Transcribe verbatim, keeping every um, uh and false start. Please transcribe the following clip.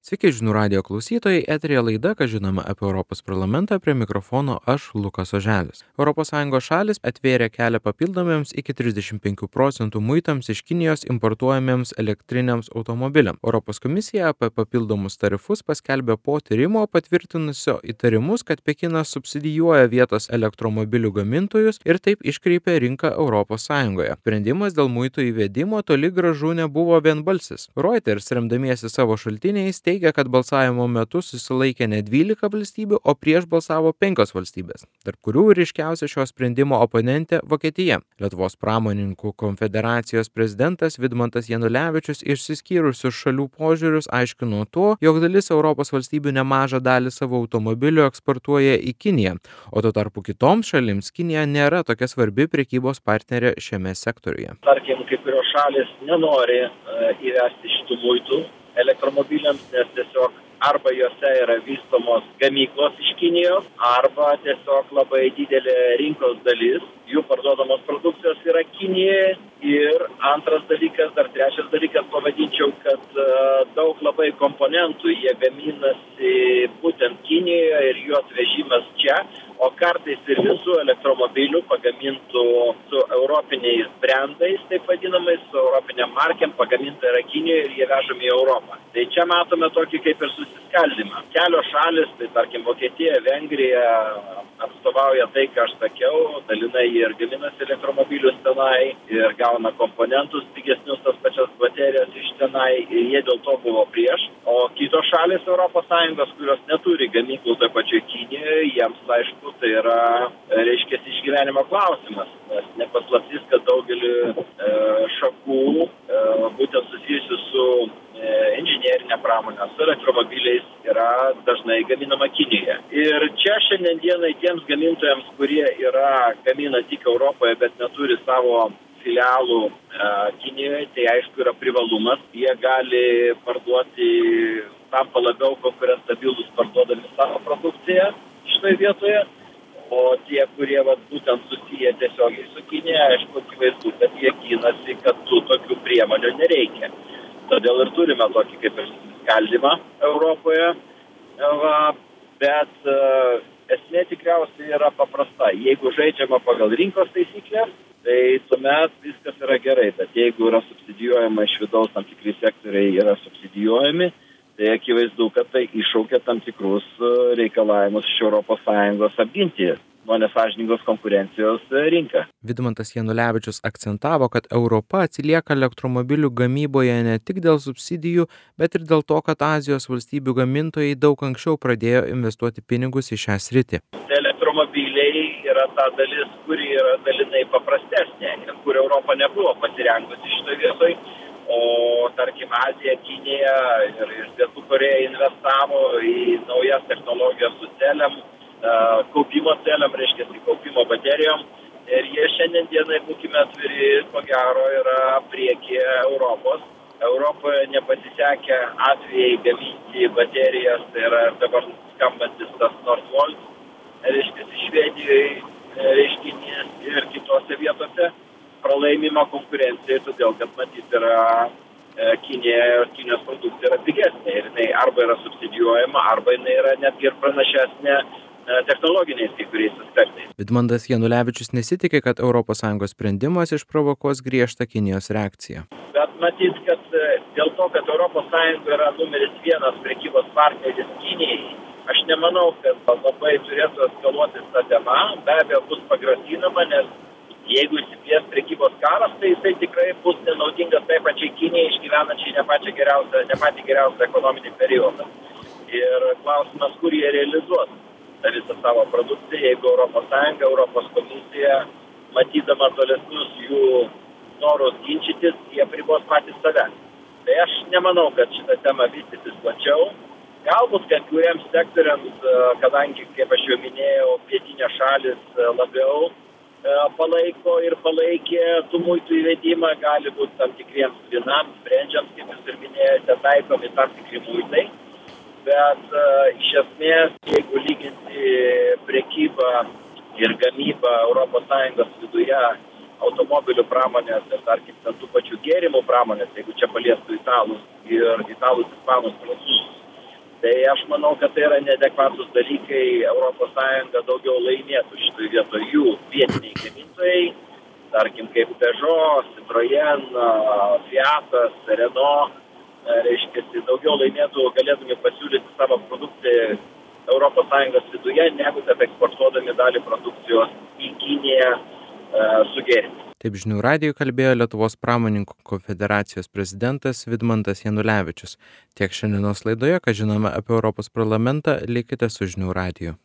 Sveiki žinių radijo klausytojai, eteryje laida, ką žinome apie Europos parlamentą, prie mikrofono aš, Lukas Oželis. Europos Sąjungos šalis atvėrė kelią papildomiems iki trisdešimt penkių procentų muitams iš Kinijos importuojamiems elektriniams automobiliams. Europos komisija apie papildomus tarifus paskelbė po tyrimo patvirtinusio įtarimus, kad Pekinas subsidijuoja vietos elektromobilių gamintojus ir taip iškreipė rinką Europos Sąjungoje. Sprendimas dėl muitų įvedimo toli gražu nebuvo vienbalsis. Reuters, remdamiesi savo šaltiniais, teigia, kad balsavimo metu susilaikė ne dvylika valstybių, o prieš balsavo penkios valstybės, tarp kurių ryškiausia šio sprendimo oponentė Vokietija. Lietuvos pramonininkų konfederacijos prezidentas Vidmantas Janulevičius išsiskyrusius šalių požiūrius aiškino tuo, jog dalis Europos valstybių nemažą dalį savo automobilių eksportuoja į Kiniją, o tuo tarpu kitoms šalims Kinija nėra tokia svarbi prekybos partnerė šiame sektoriuje. Tarkim, kai kurios šalis nenori uh, įvesti šitų muitų elektromobiliams, nes tiesiog arba juose yra vystomos gamyklos iš Kinijos, arba tiesiog labai didelė rinkos dalis jų parduodamos produkcijos yra Kinijoje. Ir antras dalykas, dar trečias dalykas pavadinčiau, kad uh, daug labai komponentų jie gaminasi būtent Kinijoje ir jų atvežimas čia, o kartais ir visų elektromobilių pagamintų su europiniais brandais, taip vadinamais, su europiniam markėm pagaminta yra Kinijoje ir jie vežami į Europą. Tai čia matome tokį kaip ir susiskaldimą. Kelios šalis, tai tarkim Vokietija, Vengrija atstovauja tai, ką aš sakiau, dalinai ir gaminasi elektromobilius tenai ir gauna komponentus pigesnius, tas pačias baterijas iš tenai, ir jie dėl to buvo prieš. O kitos šalis Europos Sąjungos, kurios neturi gamyklų taip pačioj Kinijoje, jiems aišku, tai yra, reiškia, išgyvenimo klausimas. Nes nepaslaptis, kad daugelį e, šakų, e, būtent susijusių su e, inžinierinė pramonė, su elektromobiliais, yra dažnai gaminama Kinijoje. Ir čia šiandien dienai tiems gamintojams, kurie yra gamina tik Europoje, bet neturi savo filialų e, Kinijoje, tai aišku yra privalumas. Jie gali parduoti, tampa labiau konkurenstabilus parduodami savo produkciją šitoje vietoje. O tie, kurie vat, būtent susiję tiesiogiai su Kinija, aišku, akivaizdu, kad jie ginasi, kad tų tokių priemonių nereikia. Todėl ir turime tokį kaip ir susiskaldimą Europoje. Va, bet uh, esmė tikriausiai yra paprasta. Jeigu žaidžiama pagal rinkos taisyklės, tai tuomet viskas yra gerai. Bet jeigu yra subsidijuojama iš vidaus, tam tikri sektoriai yra subsidijuojami, tai akivaizdu, kad tai iššaukia tam tikrus reikalavimus iš Europos Sąjungos apginti nuo nesąžiningos konkurencijos rinką. Vidmantas Janulevičius akcentavo, kad Europa atsilieka elektromobilių gamyboje ne tik dėl subsidijų, bet ir dėl to, kad Azijos valstybių gamintojai daug anksčiau pradėjo investuoti pinigus į šią sritį. Elektromobiliai yra ta dalis, kuri yra dalinai paprastesnė, kur Europa nebuvo pasirengusi šitoje vietoje. O tarkim Azija, Kinija ir, ir Pietų Koreja investavo į naujas technologijas su celiam, uh, kaupimo celiam, reiškia, kaupimo baterijom. Ir jie šiandien dienai, būkime atviri, ko gero yra priekyje Europos. Europoje nepasisekė atvejai gaminti baterijas, tai yra dabar skambantis tas Northvolt, reiškia, Švedijoje, reiškinys ir kitose vietose. Pralaimimą konkurencijai, todėl kad matyt yra e, Kinija ir Kinijos produkcija yra pigesnė ir jinai arba yra subsidijuojama, arba jinai yra netgi ir pranašesnė e, technologiniais kai kuriais aspektais. Vidmantas Janulevičius nesitikė, kad Europos Sąjungos sprendimas išprovokuos griežtą Kinijos reakciją. Bet matyt, kad e, dėl to, kad Europos Sąjunga yra numeris vienas prekybos partneris Kinijai, aš nemanau, kad labai turėtų eskaluotis ta tema, be abejo bus pagrasinama, nes jeigu įsiplės prekybos karas, tai jisai tikrai bus nenaudingas tai pačiai Kinijai, išgyvenančiai ne pačią geriausią, ne patį geriausią ekonominį periodą. Ir klausimas, kur jie realizuos tą visą savo produkciją, jeigu Europos Sąjunga, Europos komisija, matydama tolesnius jų norus ginčytis, jie apribos patys save. Tai aš nemanau, kad šitą temą vystytis plačiau. Galbūt kai kuriems sektoriams, kadangi, kaip aš jau minėjau, pietinės šalis labiau palaiko ir palaikė tų muitų įvedimą, gali būti tam tikriems vienams sprendžiams, kaip jūs ir minėjote, taikomi tam tikri muitai. Bet uh, iš esmės, jeigu lyginti prekybą ir gamybą Europos Sąjungos viduje automobilių pramonės ir tarkim tų pačių gėrimų pramonės, jeigu čia paliestų italus ir italus, ispanus, prancūzus, Tai aš manau, kad tai yra neadekvatus dalykai, Europos Sąjunga daugiau laimėtų šitoj vietoj jų vietiniai gamintojai, tarkim kaip Peugeot, Citroën, Fiatas, Renault, reiškia, daugiau laimėtų galėdami pasiūlyti savo produkciją Europos Sąjungos viduje, negu kad eksportuodami dalį produkcijos į Kiniją su gėrimais. Taip Žinių radijui kalbėjo Lietuvos pramonininkų konfederacijos prezidentas Vidmantas Janulevičius. Tiek šiandienos laidoje, ką žinome apie Europos parlamentą, likite su Žinių radiju.